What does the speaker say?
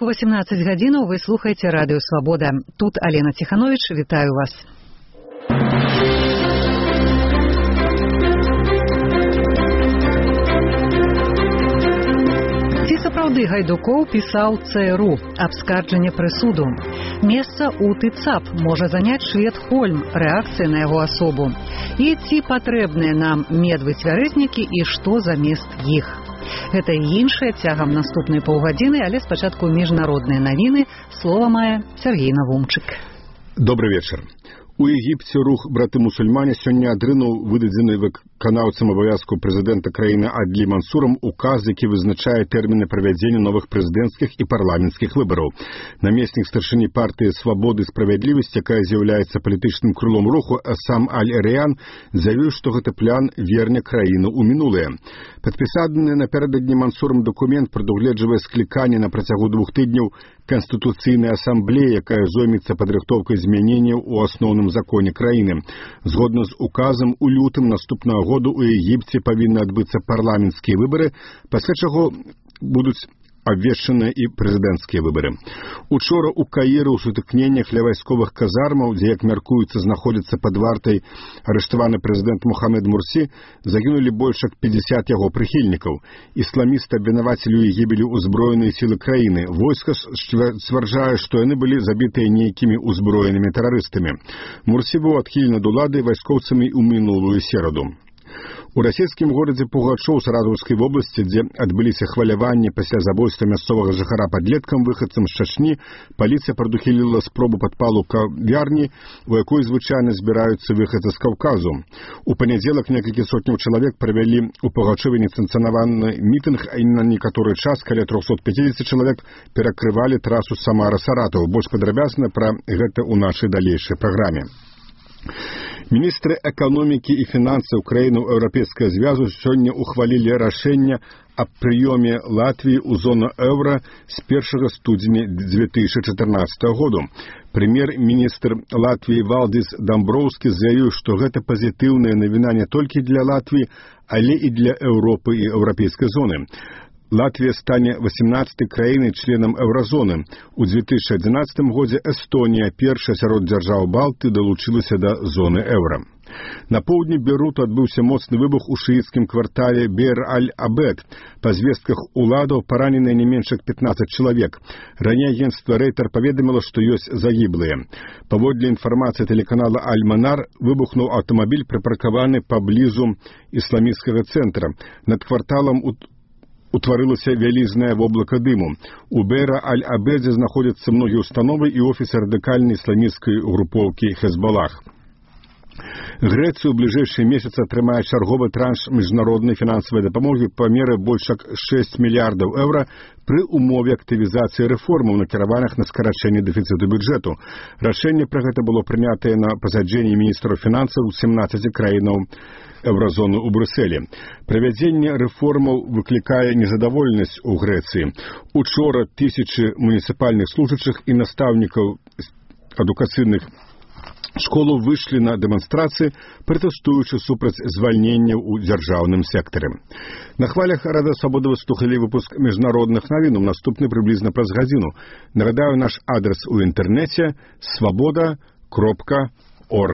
Панядзелку 18 гадзінаў вы слухаеце радыё Свабода. Тут Алена Ціхановіч, вітаю вас. Ці сапраўды Гайдукоў пісаў ЦРУ абскарджанне прысуду. Месца ў ТЦАП можа заняць Швед Хольм, рэакцыя на яго асобу. І ці патрэбныя нам медвы-цвярэзнікі і што замест іх. Гэта і іншае цягам наступнай паўгадзіны, але спачатку міжнародныя навіны. Слова мае Сергей Навумчык. Добрый вечар. У Егіпце рух браты-мусульмане сёння адрынуў выдадзены выканаўцам абавязку прэзідэнта краіны Адлі Мансурам указ, які вызначае тэрміны правядзення новых прэзідэнцкіх і парламенцкіх выбараў. Намеснік старшыні партыі «Свабоды і справядлівасць», якая з'яўляецца палітычным крылом руху, Асам Аль-Эрыян, заявіў, што гэты план верне краіну ў мінулае. Падпісаны напярэдадні Мансурам дакумент прадугледжвае скліканне на працягу 2 тыдняў Канстытуцыйнай асамблеі, якая зоймецца падрыхтоўкай змяненняў у асноўным законе краіны. Згодна з указам, у лютым наступнага году у Егіпце павінны адбыцца парламенцкія выбары, пасля чаго будуць абвешчаныя і прэзідэнцкія выбары. Учора ў Каіры ў сутыкненнях ля вайсковых казармаў, дзе, як мяркуецца, знаходзіцца пад вартай арыштаваны прэзідэнт Мухаммед Мурсі, загінулі больш як 50 яго прыхільнікаў. Ісламісты абвінавацілі ў гібелі ўзброеныя сілы краіны. Войска сцвярджае, што яны былі забітыя нейкімі ўзброенымі тэрарыстамі. Мурсі быў адхілены ад улады вайскоўцамі ў мінулую сераду. У расійскім горадзе Пугачоў Саратаўскай вобласці, дзе адбыліся хваляванні пасля забойства мясцовага жыхара падлеткам выхадцам з Чачні, паліцыя прадухіліла спробу падпалу кавярні, у якой звычайна збіраюцца выхадцы з Каўказу. У панядзелак некалькі сотняў чалавек правялі ў Пугачове несанкцыянаваны мітынг, а на некаторы час каля 350 чалавек перакрывалі трасу Самара-Саратаў. Больш падрабязна пра гэта ў нашай далейшай праграме. Міністры эканомікі і фінансаў краінаў Еўрапейскага звязу сёння ухвалілі рашэнне аб прыёме Латвіі ў зону еўра з 1 студзеня 2014 году. Прэм'ер-міністр Латвіі Валдис Дамброўскі заявіў, што гэта пазітыўная навіна не толькі для Латвіі, але і для Еўропы і еўрапейскай зоны. Латвія стане 18-й краінай членам еўразоны. У 2011 годзе Эстонія, першая сярод дзяржаў Балты, далучылася да зоны еўра. На поўдні Бейруту адбыўся моцны выбух у шыіцкім квартале Бейр-аль-Абед. Па звестках уладаў параненыя не менш як 15 чалавек. Раней агенцтва Рейтер паведаміла, што ёсць загіблыя. Паводле інфармацыі тэлеканала Аль-Манар, выбухнуў аўтамабіль, прыпаркаваны паблізу ісламісцкага цэнтра. Над кварталам утварылася вялізнае воблака дыму. У Бейра-аль-Абедзе знаходзяцца многія установы і офісы радыкальнай ісламісцкай групоўкі Хезбалах. Грэцыя ў бліжэйшыя месяцы атрымае чарговы транш міжнароднай фінансавай дапамогі па меры больш як 6 мільярдаў еўра пры умове актывізацыі рэформаў, накіраваных на скарачэнне дэфіцыту бюджэту. Рашэнне пра гэта было прынятае на пасяджэнні міністраў фінансаў 17 краінаў еўразоны ў Брюсселі. Правядзенне рэформаў выклікае незадаволенасць у Грэцыі. Учора тысячы муніцыпальных служачых і настаўнікаў адукацыйных школаў выйшлі на дэманстрацыі, пратэстуючы супраць звальненняў у дзяржаўным сектары. На хвалях Радыё Свабода вы слухалі выпуск міжнародных навінаў, наступны прыблізна праз гадзіну. Нагадаю, наш адрес у інтэрнэце – swaboda.org.